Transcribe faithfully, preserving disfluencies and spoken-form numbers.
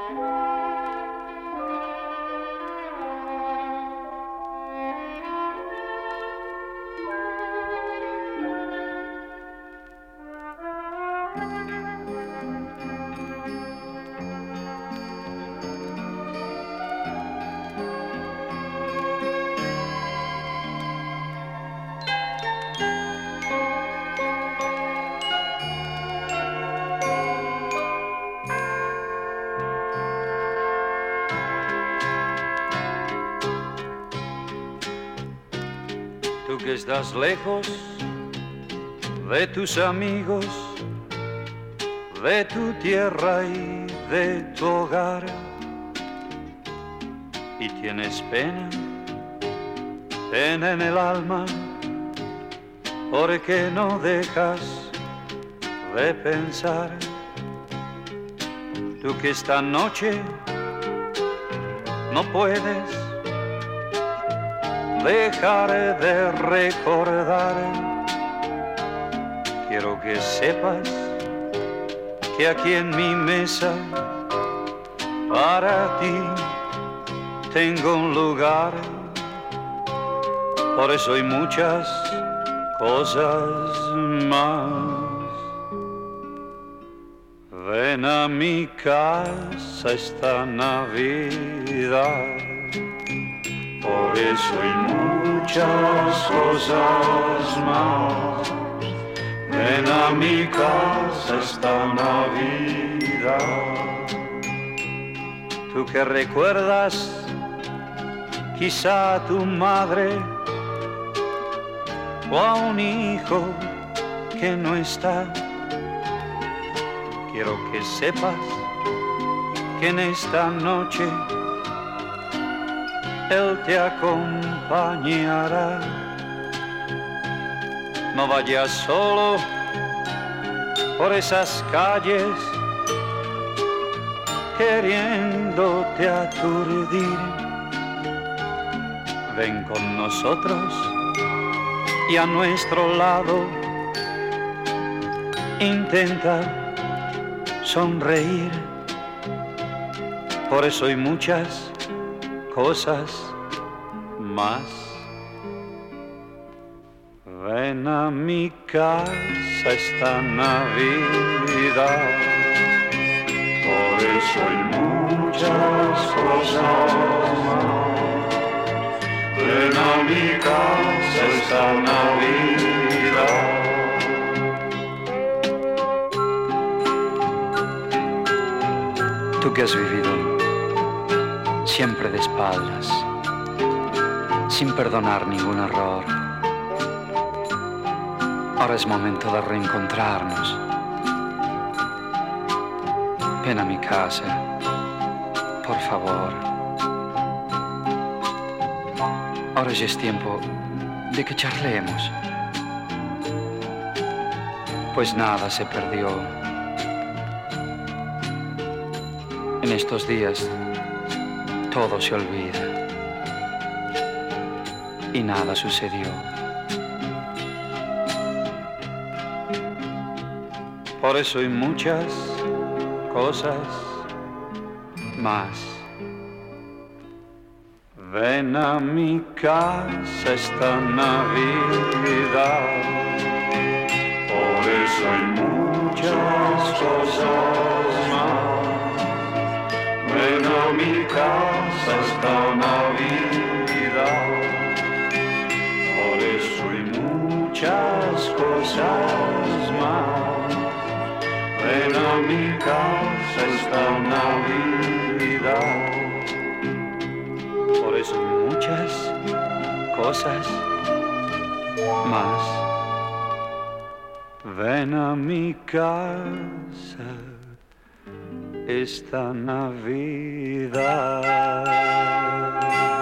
Tú que estás lejos de tus amigos, de tu tierra y de tu hogar, y tienes pena, pena en el alma, porque no dejas de pensar. Tú que esta noche no puedes dejar de recordar. Quiero que sepas que aquí en mi mesa para ti tengo un lugar. Por eso hay muchas cosas más. Ven a mi casa esta Navidad. Por eso hay muchas cosas más. Ven a mi casa esta Navidad. Tú que recuerdas quizá a tu madre o a un hijo que no está. Quiero que sepas que en esta noche Él te acompañará. No vayas solo por esas calles queriéndote aturdir. Ven con nosotros y a nuestro lado intenta sonreír. Por eso hay muchas cosas más. Ven a mi casa esta Navidad. Por eso hay muchas cosas más. Ven a mi casa esta Navidad. Tú que has vivido siempre de espaldas, sin perdonar ningún error. Ahora es momento de reencontrarnos. Ven a mi casa, por favor. Ahora ya es tiempo de que charlemos, pues nada se perdió. En estos días todo se olvida y nada sucedió. Por eso hay muchas cosas más. Ven a mi casa esta Navidad. Por eso hay muchas cosas más. Ven a mi casa esta Navidad. Por eso hay muchas cosas más. Ven a mi casa esta Navidad. Por eso hay muchas cosas más. Ven a mi casa esta Navidad.